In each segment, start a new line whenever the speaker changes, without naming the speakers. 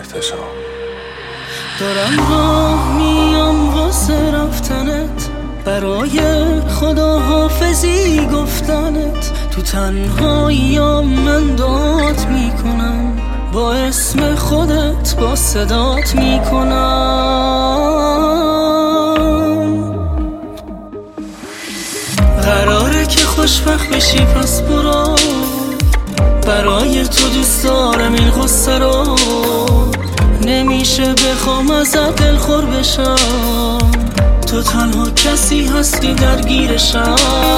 احتشام.
دارم راه میام واسه رفتنت، برای خداحافظی گفتنت. تو تنهاییام من داد میکنم، با اسم خودت با صدات میکنم. قراره که خوشبخت بشی پس برو، برای تو دوست دارم این غصه رو. نمیشه بخوام ازت دلخور بشم، تو تنها کسی هستی درگیرشم.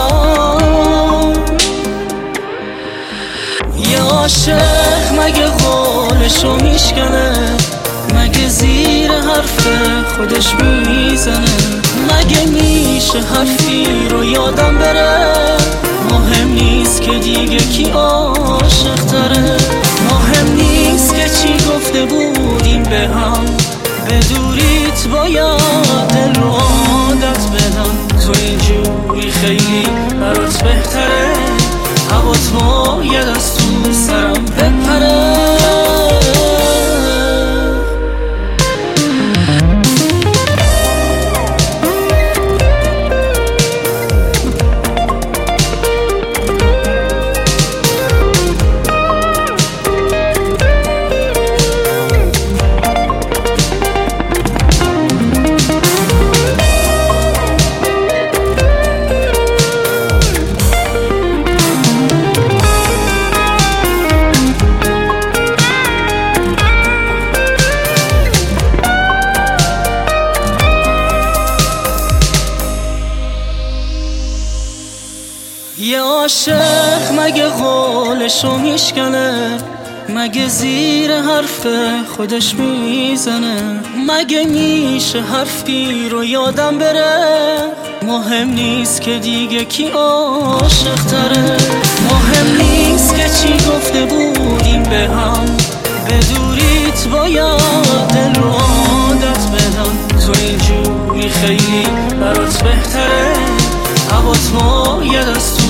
یه عاشق مگه قولشو میشکنه، مگه زیر حرف خودش میزنه. مگه میشه حرفی رو یادم بره، مهم نیست که دیگه کی عاشق تره. مهم نیست که چی گفته بودیم به هم، بدوریت باید دل رو عادت بدم. تو اینجوری خیلی برات بهتره، هوات باید از تو سرم بپره. یه عاشق مگه قولشو میشکنه، مگه زیر حرف خودش میزنه. مگه میشه حرفی رو یادم بره، مهم نیست که دیگه کی عاشق تره. مهم نیست که چی گفته بودیم به هم، بدوریت باید دل رو عادت بدم. تو اینجوری خیلی برات بهتره، هوات باید از